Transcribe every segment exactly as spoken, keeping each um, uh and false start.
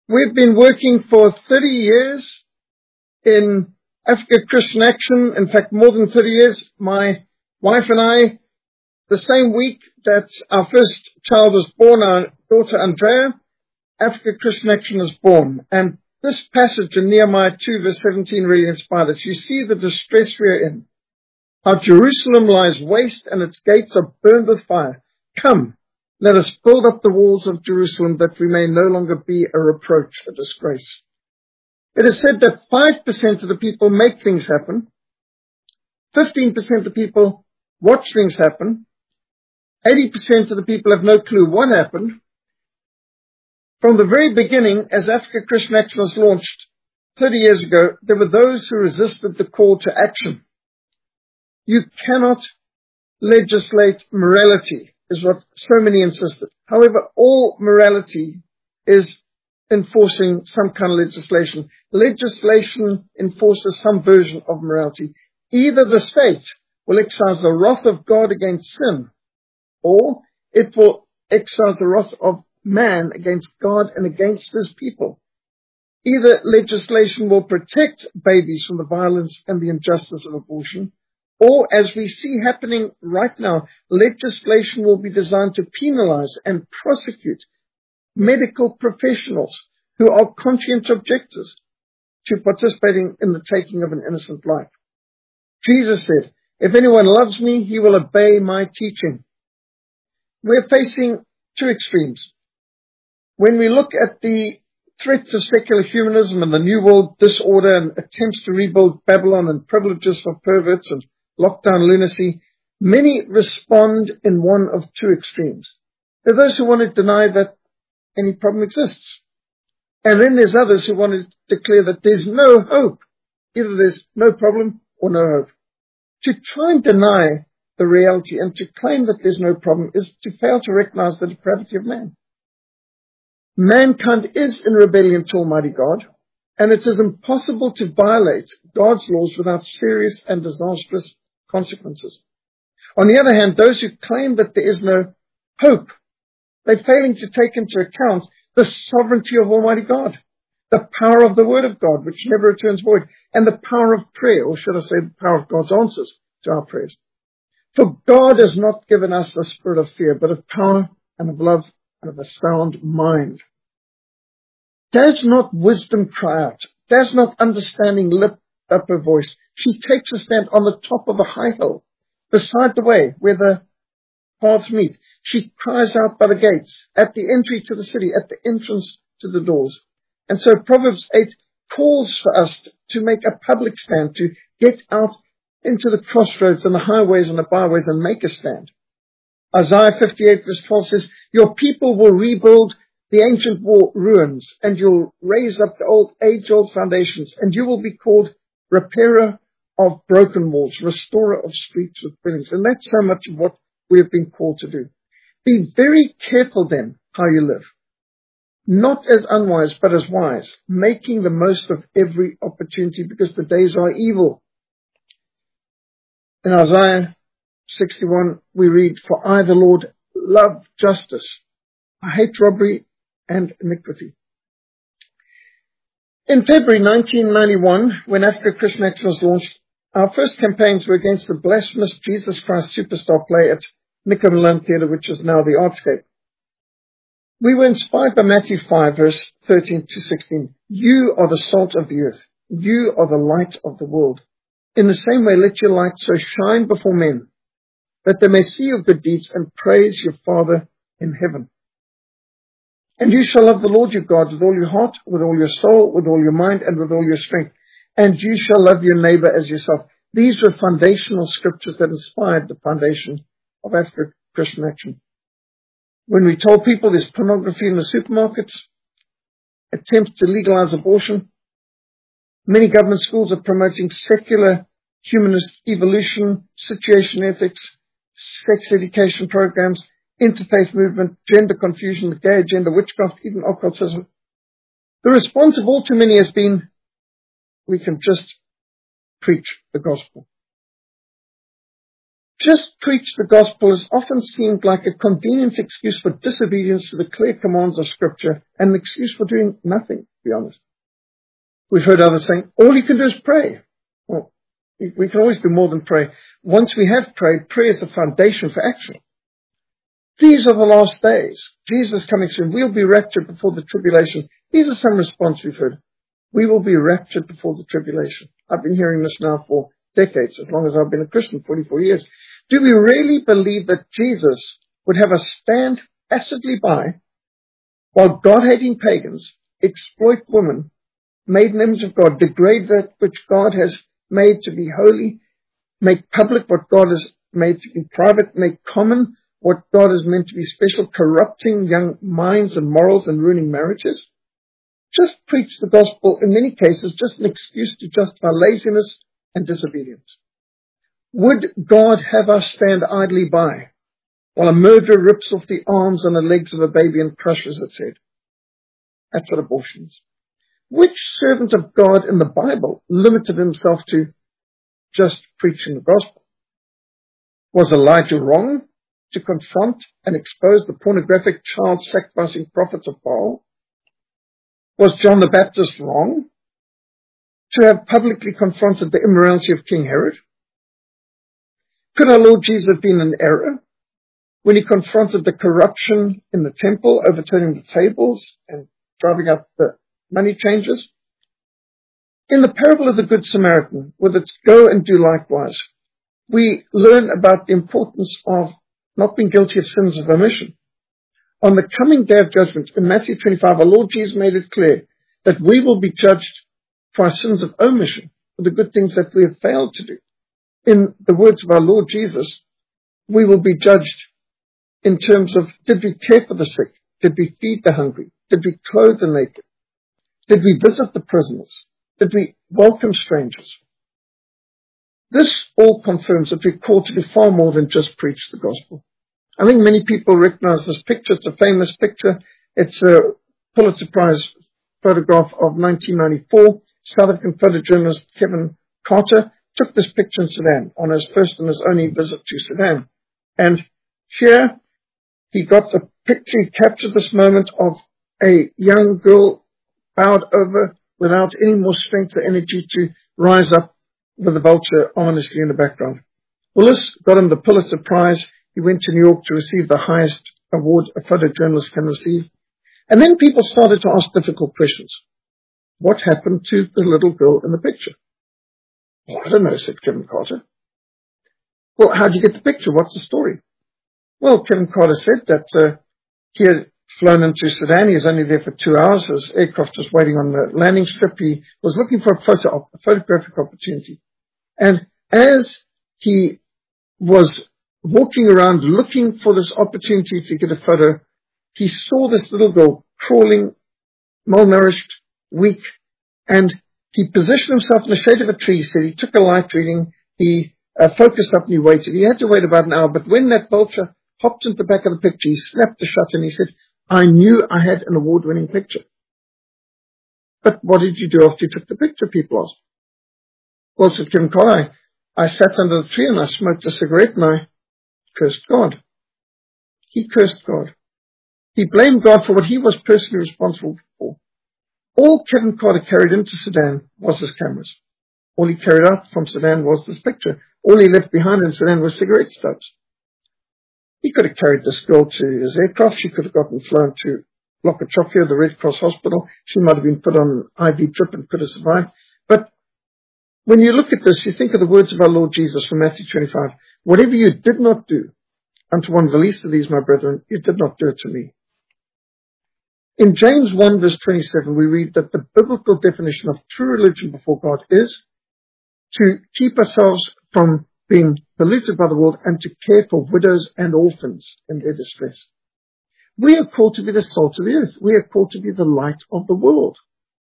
We've been working for thirty years in Africa Christian Action. In fact, more than thirty years. My wife and I, the same week that our first child was born, our daughter Andrea, Africa Christian Action was born. And this passage in Nehemiah two verse seventeen really inspired us. You see the distress we are in. How Jerusalem lies waste and its gates are burned with fire. Come, let us build up the walls of Jerusalem that we may no longer be a reproach, a disgrace. It is said that five percent of the people make things happen. fifteen percent of the people watch things happen. eighty percent of the people have no clue what happened. From the very beginning, as Africa Christian Action was launched thirty years ago, there were those who resisted the call to action. You cannot legislate morality, is what so many insisted. However, all morality is enforcing some kind of legislation. Legislation enforces some version of morality. Either the state will exercise the wrath of God against sin, or it will exercise the wrath of man against God and against his people. Either legislation will protect babies from the violence and the injustice of abortion, or, as we see happening right now, legislation will be designed to penalize and prosecute medical professionals who are conscientious objectors to participating in the taking of an innocent life. Jesus said, if anyone loves me, he will obey my teaching. We're facing two extremes. When we look at the threats of secular humanism and the New World disorder and attempts to rebuild Babylon and privileges for perverts and lockdown lunacy, many respond in one of two extremes. There are those who want to deny that any problem exists. And then there's others who want to declare that there's no hope. Either there's no problem or no hope. To try and deny the reality and to claim that there's no problem is to fail to recognize the depravity of man. Mankind is in rebellion to Almighty God, and it is impossible to violate God's laws without serious and disastrous consequences. On the other hand, those who claim that there is no hope, they're failing to take into account the sovereignty of Almighty God, the power of the Word of God, which never returns void, and the power of prayer, or should I say the power of God's answers to our prayers. For God has not given us a spirit of fear, but of power and of love and of a sound mind. Does not wisdom cry out? Does not understanding lift up her voice? She takes a stand on the top of a high hill, beside the way where the paths meet. She cries out by the gates, at the entry to the city, at the entrance to the doors. And so Proverbs eight calls for us to make a public stand, to get out into the crossroads and the highways and the byways and make a stand. Isaiah fifty-eight verse twelve says, your people will rebuild the ancient wall ruins, and you'll raise up the old age-old foundations, and you will be called repairer of broken walls, restorer of streets with buildings. And that's so much of what we have been called to do. Be very careful then how you live. Not as unwise, but as wise, making the most of every opportunity, because the days are evil. In Isaiah sixty-one, we read, for I, the Lord, love justice. I hate robbery and iniquity. In February nineteen ninety-one, when Africa Christian Action was launched, our first campaigns were against the blasphemous Jesus Christ Superstar play at Nicco Milan Theatre, which is now the Artscape. We were inspired by Matthew five, verse thirteen to sixteen. You are the salt of the earth. You are the light of the world. In the same way, let your light so shine before men, that they may see your good deeds and praise your Father in heaven. And you shall love the Lord your God with all your heart, with all your soul, with all your mind, and with all your strength. And you shall love your neighbor as yourself. These were foundational scriptures that inspired the foundation of Africa Christian Action. When we told people there's pornography in the supermarkets, attempts to legalize abortion, many government schools are promoting secular humanist evolution, situation ethics, sex education programs, interfaith movement, gender confusion, the gay agenda, witchcraft, even occultism. The response of all too many has been, we can just preach the gospel. Just preach the gospel has often seemed like a convenient excuse for disobedience to the clear commands of Scripture and an excuse for doing nothing, to be honest. We've heard others saying, all you can do is pray. Well, we can always do more than pray. Once we have prayed, prayer is the foundation for action. These are the last days. Jesus coming soon. We'll be raptured before the tribulation. These are some response we've heard. We will be raptured before the tribulation. I've been hearing this now for decades, as long as I've been a Christian, forty-four years. Do we really believe that Jesus would have us stand passively by while God-hating pagans exploit women made in the image of God, degrade that which God has made to be holy, make public what God has made to be private, make common what God has meant to be special, corrupting young minds and morals and ruining marriages? Just preach the gospel, in many cases, just an excuse to justify laziness and disobedience. Would God have us stand idly by while a murderer rips off the arms and the legs of a baby and crushes its head? That's what abortion is. Which servant of God in the Bible limited himself to just preaching the gospel? Was Elijah wrong to confront and expose the pornographic child-sacrificing prophets of Baal? Was John the Baptist wrong to have publicly confronted the immorality of King Herod? Could our Lord Jesus have been in error when he confronted the corruption in the temple, overturning the tables and driving out the money changers? In the parable of the Good Samaritan, with its go and do likewise, we learn about the importance of not being guilty of sins of omission. On the coming day of judgment, in Matthew twenty-five, our Lord Jesus made it clear that we will be judged for our sins of omission, for the good things that we have failed to do. In the words of our Lord Jesus, we will be judged in terms of, did we care for the sick? Did we feed the hungry? Did we clothe the naked? Did we visit the prisoners? Did we welcome strangers? This all confirms that we're called to do far more than just preach the gospel. I think many people recognize this picture. It's a famous picture. It's a Pulitzer Prize photograph of nineteen ninety-four. South African photojournalist Kevin Carter took this picture in Sudan on his first and his only visit to Sudan. And here he got the picture, he captured this moment of a young girl bowed over without any more strength or energy to rise up, with a vulture ominously in the background. Well, this got him the Pulitzer Prize. He went to New York to receive the highest award a photojournalist can receive. And then people started to ask difficult questions. What happened to the little girl in the picture? Well, I don't know, said Kevin Carter. Well, how did you get the picture? What's the story? Well, Kevin Carter said that uh, he had flown into Sudan. He was only there for two hours. His aircraft was waiting on the landing strip. He was looking for a photo, op- a photographic opportunity. And as he was walking around looking for this opportunity to get a photo, he saw this little girl crawling, malnourished, weak, and he positioned himself in the shade of a tree. He said he took a light reading, he uh, focused up and he waited. He had to wait about an hour, but when that vulture hopped into the back of the picture, he snapped the shutter and he said, I knew I had an award-winning picture. But what did you do after you took the picture, people asked. Well, said Kevin Carter, I, I sat under the tree and I smoked a cigarette and I cursed God. He cursed God. He blamed God for what he was personally responsible for. All Kevin Carter carried into Sudan was his cameras. All he carried out from Sudan was this picture. All he left behind in Sudan was cigarette stubs. He could have carried this girl to his aircraft. She could have gotten flown to Lokatrofia, the Red Cross hospital. She might have been put on an I V drip and could have survived. But when you look at this, you think of the words of our Lord Jesus from Matthew twenty-five. Whatever you did not do unto one of the least of these, my brethren, you did not do it to me. In James one verse twenty-seven, we read that the biblical definition of true religion before God is to keep ourselves from being polluted by the world and to care for widows and orphans in their distress. We are called to be the salt of the earth. We are called to be the light of the world.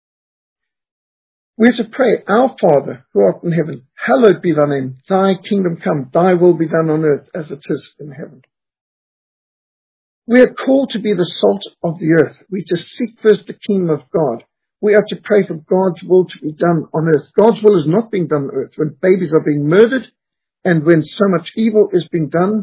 We are to pray, Our Father, who art in heaven, hallowed be thy name. Thy kingdom come, thy will be done on earth as it is in heaven. We are called to be the salt of the earth. We are to seek first the kingdom of God. We are to pray for God's will to be done on earth. God's will is not being done on earth. When babies are being murdered, and when so much evil is being done,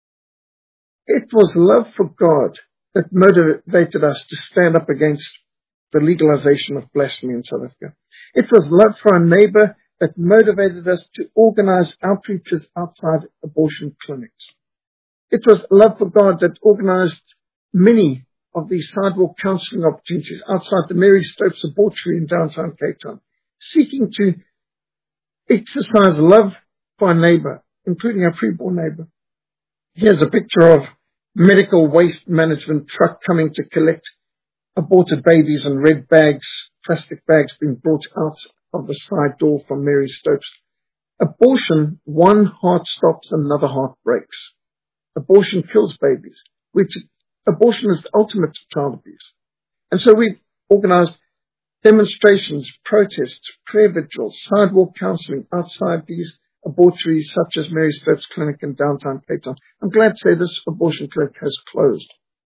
it was love for God that motivated us to stand up against the legalization of blasphemy in South Africa. It was love for our neighbor that motivated us to organize outreaches outside abortion clinics. It was love for God that organized many of these sidewalk counseling opportunities outside the Mary Stopes abortory in downtown Cape Town, seeking to exercise love for our neighbor, including our preborn neighbor. Here's a picture of medical waste management truck coming to collect aborted babies and red bags, plastic bags being brought out of the side door from Mary Stopes. Abortion, one heart stops, another heart breaks. Abortion kills babies, which abortion is the ultimate child abuse. And so we've organized demonstrations, protests, prayer vigils, sidewalk counseling outside these abortories such as Mary Stopes Clinic in downtown Cape Town. I'm glad to say this abortion clinic has closed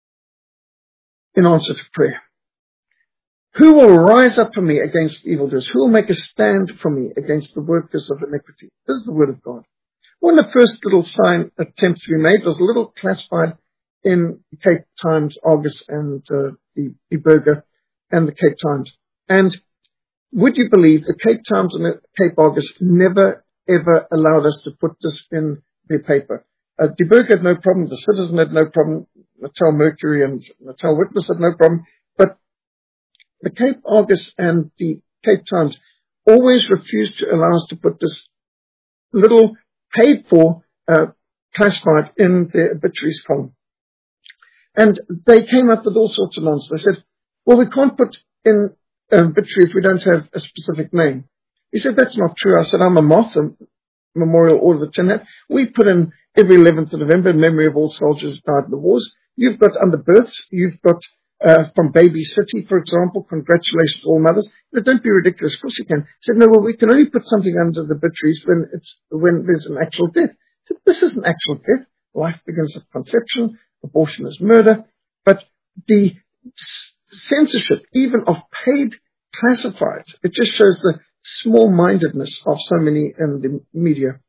in answer to prayer. Who will rise up for me against evildoers? Who will make a stand for me against the workers of iniquity? This is the word of God. One of the first little sign attempts we made was a little classified in Cape Times, Argus, and uh, the, the Burger and the Cape Times. And would you believe the Cape Times and the Cape Argus never, ever allowed us to put this in their paper? Uh, the Burger had no problem. The Citizen had no problem. Natal Mercury and Natal Witness had no problem. But the Cape Argus and the Cape Times always refused to allow us to put this little paid-for uh, classified in their obituaries column. And they came up with all sorts of nonsense. They said, well, we can't put in an obituary if we don't have a specific name. He said, that's not true. I said, I'm a Martha Memorial Order of the Tin Hat. We put in every eleventh of November in memory of all soldiers who died in the wars. You've got under births. You've got uh, from Baby City, for example. Congratulations to all mothers. But don't be ridiculous. Of course you can. He said, no, well, we can only put something under the obituaries when it's when there's an actual death. He said, this is an actual death. Life begins at conception. Abortion is murder. But the censorship, even of paid classifieds, it just shows the small-mindedness of so many in the media.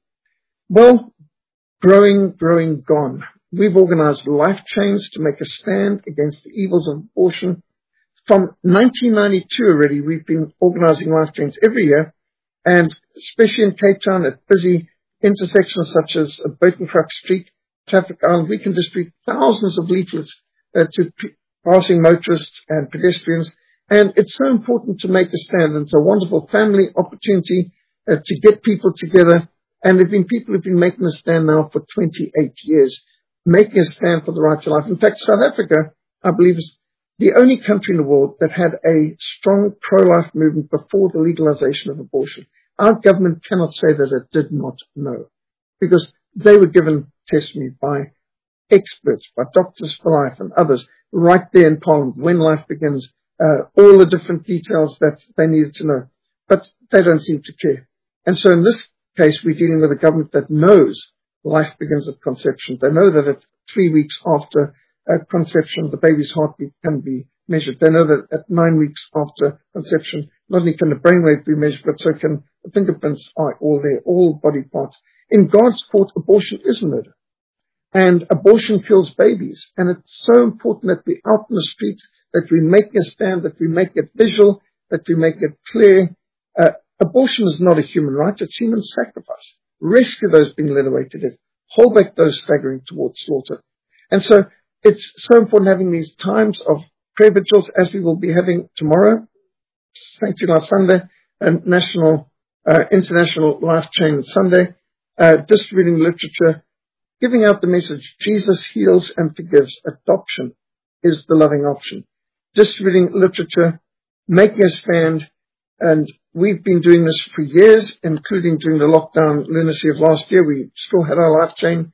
Well, growing, growing, gone. We've organized life chains to make a stand against the evils of abortion. From nineteen ninety-two already, we've been organizing life chains every year, and especially in Cape Town at busy intersections such as Buitengracht Street, Traffic Island, we can distribute thousands of leaflets uh, to p- passing motorists and pedestrians. And it's so important to make a stand. And it's a wonderful family opportunity uh, to get people together. And there have been people who've been making a stand now for twenty-eight years, making a stand for the right to life. In fact, South Africa, I believe, is the only country in the world that had a strong pro-life movement before the legalization of abortion. Our government cannot say that it did not know, because they were given testimony by experts, by Doctors for Life and others, right there in Parliament, when life begins, uh, all the different details that they needed to know. But they don't seem to care. And so in this case, we're dealing with a government that knows life begins at conception. They know that at three weeks after uh, conception, the baby's heartbeat can be measured. They know that at nine weeks after conception, not only can the brainwave be measured, but so can the fingerprints are all there, all body parts. In God's court, abortion is murder. And abortion kills babies. And it's so important that we're out in the streets, that we make a stand, that we make it visual, that we make it clear. Uh, abortion is not a human right, it's human sacrifice. Rescue those being led away to death. Hold back those staggering towards slaughter. And so it's so important having these times of prayer vigils, as we will be having tomorrow, Sanctity Life Sunday, and National, uh, International Life Chain Sunday, uh, distributing literature, giving out the message, Jesus heals and forgives. Adoption is the loving option. Distributing literature, making a stand, and we've been doing this for years, including during the lockdown lunacy of last year. We still had our life chain.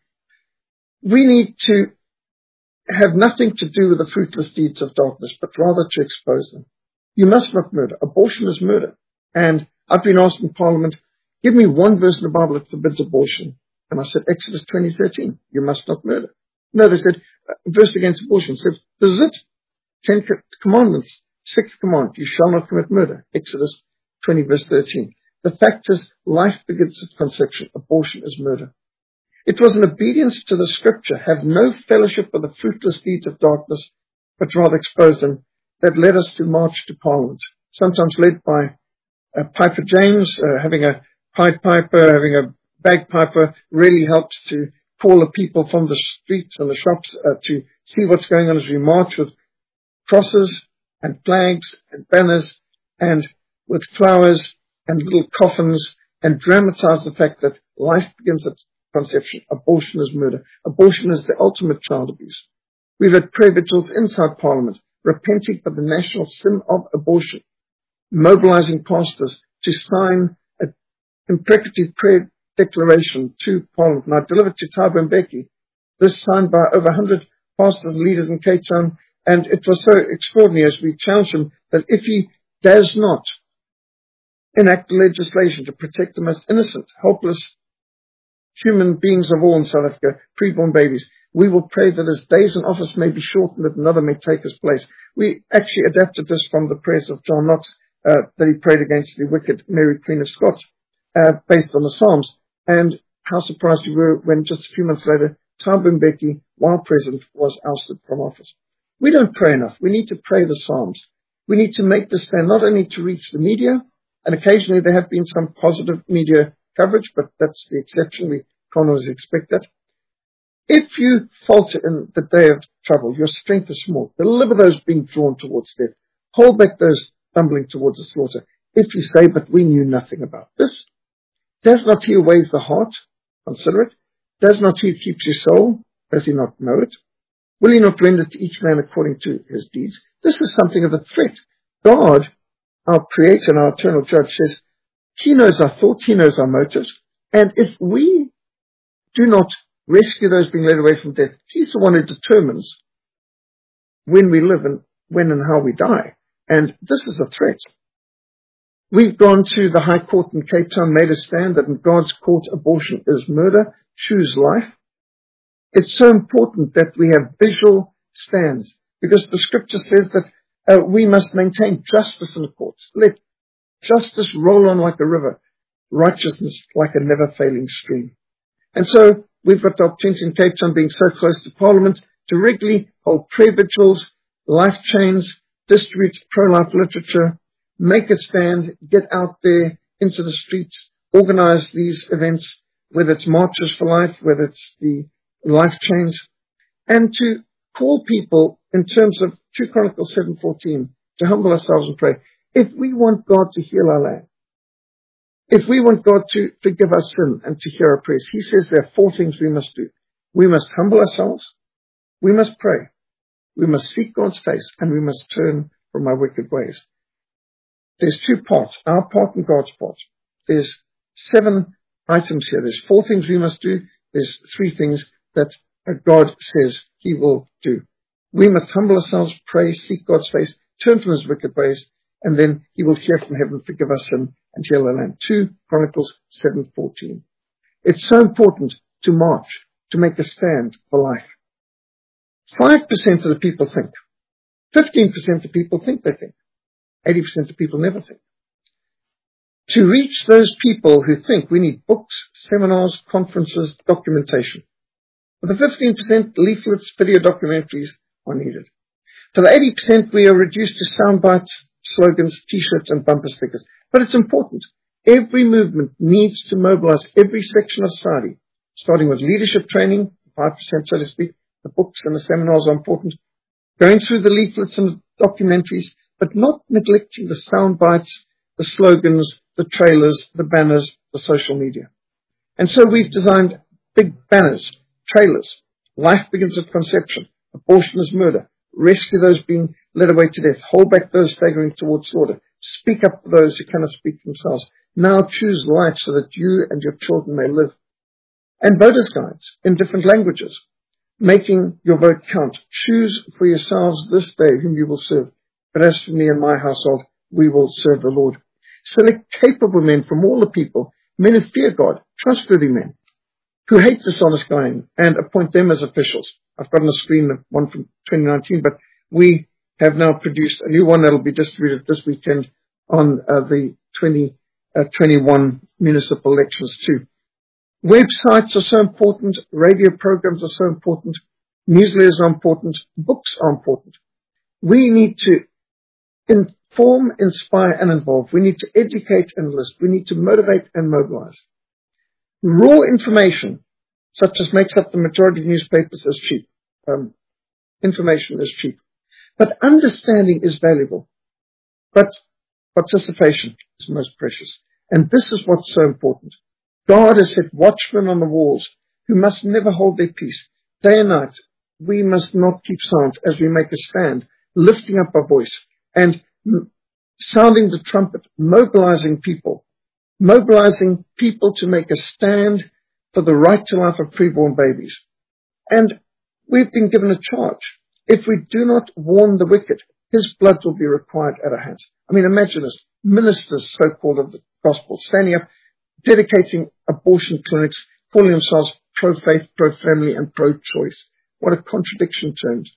We need to have nothing to do with the fruitless deeds of darkness, but rather to expose them. You must not murder. Abortion is murder. And I've been asked in Parliament, give me one verse in the Bible that forbids abortion. And I said, Exodus twenty thirteen, you must not murder. No, they said, a verse against abortion. I said, this is it. Ten commandments. Sixth command, you shall not commit murder. Exodus twenty verse thirteen. The fact is, life begins at conception. Abortion is murder. It was an obedience to the scripture, have no fellowship with the fruitless deeds of darkness, but rather expose them, that led us to march to Parliament, sometimes led by uh, Piper James, uh, having a Pied Piper, having a bagpiper really helps to call the people from the streets and the shops uh, to see what's going on as we march with crosses and flags and banners and with flowers and little coffins, and dramatize the fact that life begins at conception. Abortion is murder. Abortion is the ultimate child abuse. We've had prayer vigils inside Parliament, repenting for the national sin of abortion, mobilizing pastors to sign an imprecatory prayer declaration to Parliament. And I delivered to Thabo Mbeki, this signed by over one hundred pastors and leaders in Cape Town, and it was so extraordinary as we challenged him that if he does not enact legislation to protect the most innocent, helpless human beings of all in South Africa, preborn babies, we will pray that his days in office may be shortened, that another may take his place. We actually adapted this from the prayers of John Knox, uh, that he prayed against the wicked Mary Queen of Scots, uh, based on the Psalms. And how surprised we were when just a few months later, Thabo Mbeki, while president, was ousted from office. We don't pray enough. We need to pray the Psalms. We need to make this stand not only to reach the media, and occasionally there have been some positive media coverage, but that's the exception. We can't always expect that. If you falter in the day of trouble, your strength is small. Deliver those being drawn towards death. Hold back those stumbling towards the slaughter. If you say, but we knew nothing about this. Does not he who weighs the heart? Consider it. Does not he who keeps your soul? Does he not know it? Will he not render to each man according to his deeds? This is something of a threat. God, our creator and our eternal judge, says he knows our thoughts, he knows our motives. And if we do not rescue those being led away from death, he's the one who determines when we live and when and how we die. And this is a threat. We've gone to the High Court in Cape Town, made a stand that in God's court abortion is murder. Choose life. It's so important that we have visual stands, because the scripture says that uh, we must maintain justice in the courts. Let justice roll on like a river, righteousness like a never-failing stream. And so we've got the opportunity in Cape Town, being so close to Parliament, to regularly hold prayer vigils, life chains, distribute pro-life literature, make a stand, get out there into the streets, organize these events, whether it's Marches for Life, whether it's the life chains, and to call people in terms of two Chronicles seven fourteen, to humble ourselves and pray. If we want God to heal our land, if we want God to forgive our sin and to hear our prayers, he says there are four things we must do. We must humble ourselves, we must pray, we must seek God's face, and we must turn from our wicked ways. There's two parts, our part and God's part. There's seven items here. There's four things we must do. There's three things that God says he will do. We must humble ourselves, pray, seek God's face, turn from his wicked ways, and then he will hear from heaven, forgive us sin, and heal our land. two Chronicles seven fourteen. It's so important to march, to make a stand for life. Five percent of the people think. Fifteen percent of people think they think. Eighty percent of people never think. To reach those people who think, we need books, seminars, conferences, documentation. For the fifteen percent, leaflets, video documentaries are needed. For the eighty percent, we are reduced to sound bites, slogans, t-shirts, and bumper stickers. But it's important. Every movement needs to mobilize every section of society, starting with leadership training, five percent so to speak. The books and the seminars are important. Going through the leaflets and the documentaries, but not neglecting the sound bites, the slogans, the trailers, the banners, the social media. And so we've designed big banners, trailers. Life begins at conception. Abortion is murder. Rescue those being led away to death. Hold back those staggering towards slaughter. Speak up for those who cannot speak for themselves. Now choose life so that you and your children may live. And voters' guides in different languages, making your vote count. Choose for yourselves this day whom you will serve. But as for me and my household, we will serve the Lord. Select capable men from all the people, men who fear God, trustworthy men, who hate dishonest lying, and appoint them as officials. I've got on the screen one from twenty nineteen, but we have now produced a new one that will be distributed this weekend on uh, the twenty uh, twenty-one municipal elections too. Websites are so important. Radio programs are so important. Newsletters are important. Books are important. We need to inform, inspire, and involve. We need to educate and enlist. We need to motivate and mobilize. Raw information, such as makes up the majority of newspapers, is cheap. Um, information is cheap. But understanding is valuable. But participation is most precious. And this is what's so important. God has set watchmen on the walls who must never hold their peace. Day and night, we must not keep silent as we make a stand, lifting up our voice and sounding the trumpet, mobilizing people, mobilizing people to make a stand for the right to life of preborn babies. And we've been given a charge. If we do not warn the wicked, his blood will be required at our hands. I mean, imagine this, ministers, so-called, of the gospel, standing up, dedicating abortion clinics, calling themselves pro-faith, pro-family, and pro-choice. What a contradiction in terms.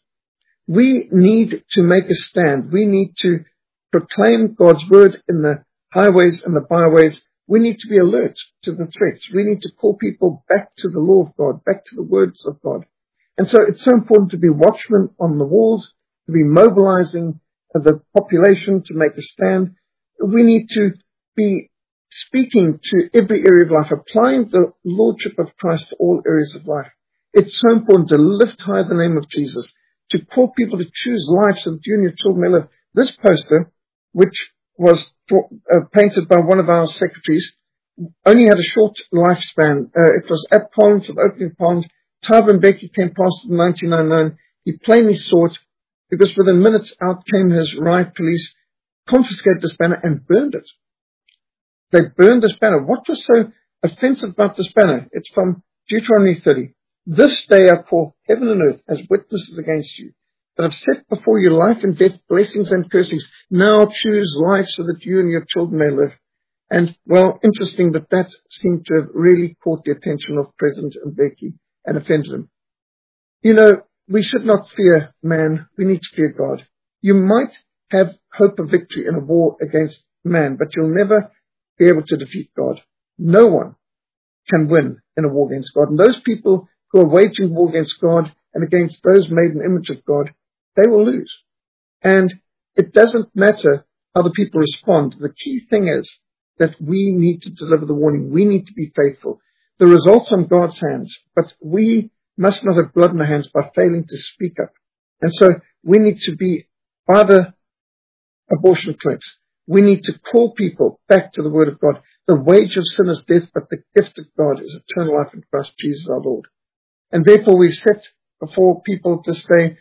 We need to make a stand. We need to proclaim God's word in the highways and the byways. We need to be alert to the threats. We need to call people back to the law of God, back to the words of God. And so it's so important to be watchmen on the walls, to be mobilizing the population to make a stand. We need to be speaking to every area of life, applying the lordship of Christ to all areas of life. It's so important to lift high the name of Jesus, to call people to choose life so that you and your children may live. This poster, which was uh, painted by one of our secretaries, only had a short lifespan. Uh, it was at Parliament, for the opening of Parliament. Thabo Mbeki came past it in nineteen ninety-nine. He plainly saw it, because within minutes out came his riot police, confiscated this banner and burned it. They burned this banner. What was so offensive about this banner? It's from Deuteronomy thirty. This day I call heaven and earth as witnesses against you, that I've set before you life and death, blessings and cursings. Now choose life so that you and your children may live. And, well, interesting that that seemed to have really caught the attention of President Mbeki and offended him. You know, we should not fear man. We need to fear God. You might have hope of victory in a war against man, but you'll never be able to defeat God. No one can win in a war against God. And those people who are waging war against God and against those made in the image of God, they will lose. And it doesn't matter how the people respond. The key thing is that we need to deliver the warning. We need to be faithful. The result's on God's hands, but we must not have blood in our hands by failing to speak up. And so we need to be by the abortion clinics. We need to call people back to the word of God. The wage of sin is death, but the gift of God is eternal life in Christ Jesus our Lord. And therefore we've set before people this day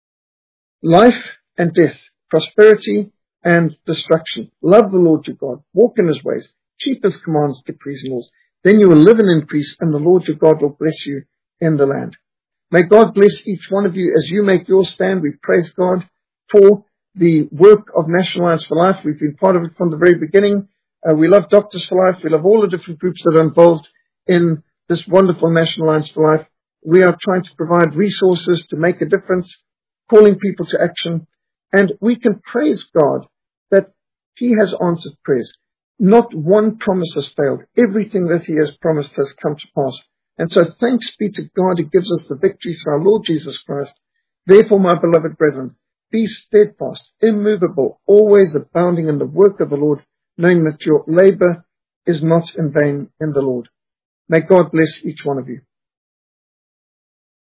life and death, prosperity and destruction. Love the Lord your God, walk in his ways, keep his commands, decrees and laws. Then you will live in increase, and the Lord your God will bless you in the land. May God bless each one of you as you make your stand. We praise God for the work of National Alliance for Life. We've been part of it from the very beginning. Uh, we love Doctors for Life. We love all the different groups that are involved in this wonderful National Alliance for Life. We are trying to provide resources to make a difference, calling people to action. And we can praise God that he has answered prayers. Not one promise has failed. Everything that he has promised has come to pass. And so thanks be to God who gives us the victory through our Lord Jesus Christ. Therefore, my beloved brethren, be steadfast, immovable, always abounding in the work of the Lord, knowing that your labor is not in vain in the Lord. May God bless each one of you.